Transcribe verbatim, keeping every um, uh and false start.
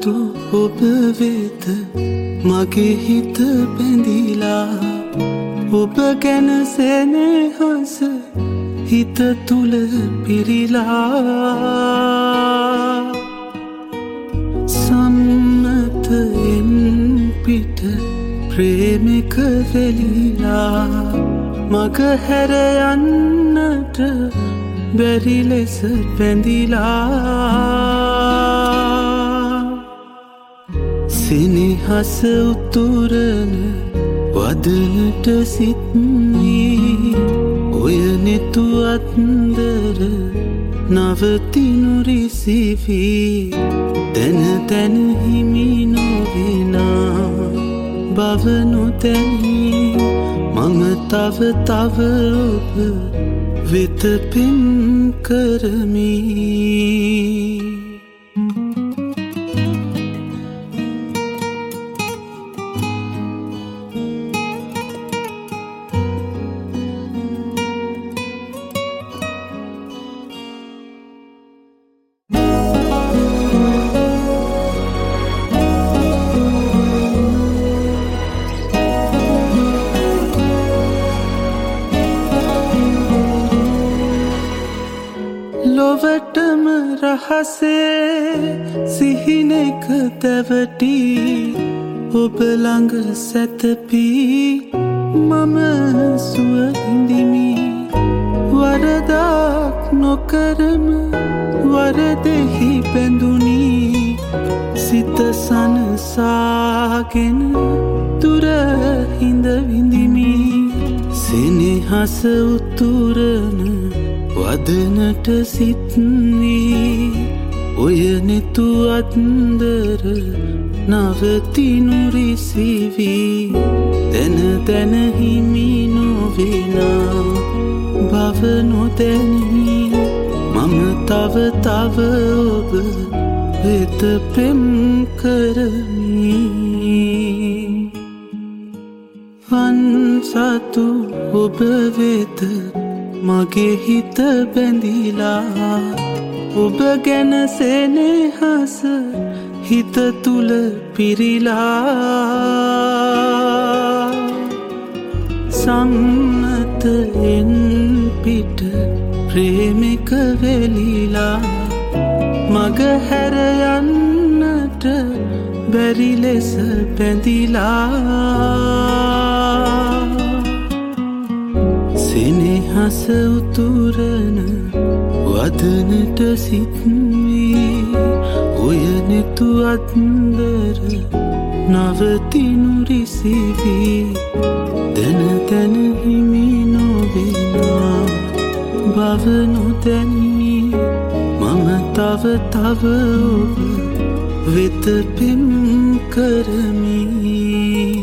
සතු ඔබ වෙත මගේ හිත බැඳිලා ඔබ ගැන සෙනෙහස හිත තුල පිරිලා සම්මතයෙන් පිට ප්‍රේමික වෙලිලා මග හැර යන්නට බැරි ලෙස බැඳිලා සෙනෙහස උතුරන වදනට සිත්නී ඔය නෙතු අත්දර නවතිනු රිසිවී දැන දැන හිමි නොවෙනා බව නොදැනී මම තව තව ඔබ වෙත පෙම් කරමි ලොවටම රහසේ සිහිනෙක දැවටි ඔබ ළඟ සැතපී මම සුව විඳිමි වරදක් නොකරම වරදෙහි බැඳුනි සිත සනසාගෙන දුර හිඳ විඳිමි සෙනෙහස උතුරන වදනට සිත්නී ඔය නෙතු අත්දර නවතිනු රිසිවී දැන දැන හිමි නොවෙනා බව නොදැනී මම තව තව ඔබ වෙත පෙම් කරමි වන් සතු ඔබ වෙත මගේ හිත බැඳිලා ඔබ ගැන සෙනෙහස හිත තුල පිරිලා සම්මතයෙන් පිට ප්‍රේමික වෙලිලා මග හැර යන්නට බැරි ලෙස බැඳිලා සෙනෙහස උතුරන වදනට සිත්වී ඔය නෙතු අත්දර නවතිනු රිසිවී දැන දැන හිමි නොවෙනා බව නොදැනී මම තව තව ඔබ වෙත පෙම් කරමි